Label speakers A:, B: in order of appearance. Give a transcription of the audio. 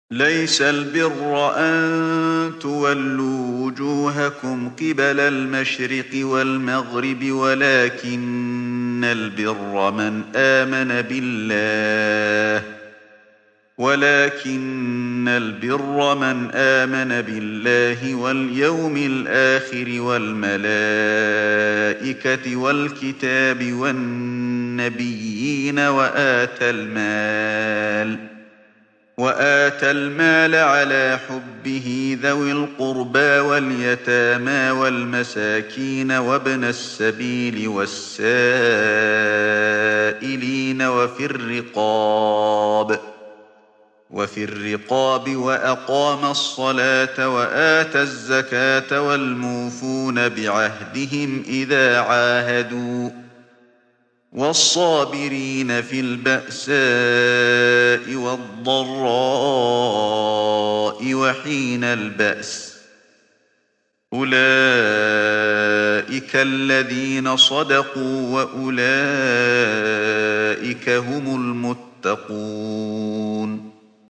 A: ليس البر أن تولوا وجوهكم قبل المشرق والمغرب ولكن البر من آمن بالله واليوم الآخر والملائكة والكتاب والنبيين وآتى المال على حبه ذوي القربى واليتامى والمساكين وابن السبيل والسائلين وفي الرقاب وأقام الصلاة وآتى الزكاة والموفون بعهدهم إذا عاهدوا والصابرين في البأساء والضراء وحين البأس أولئك الذين صدقوا وأولئك هم المتقون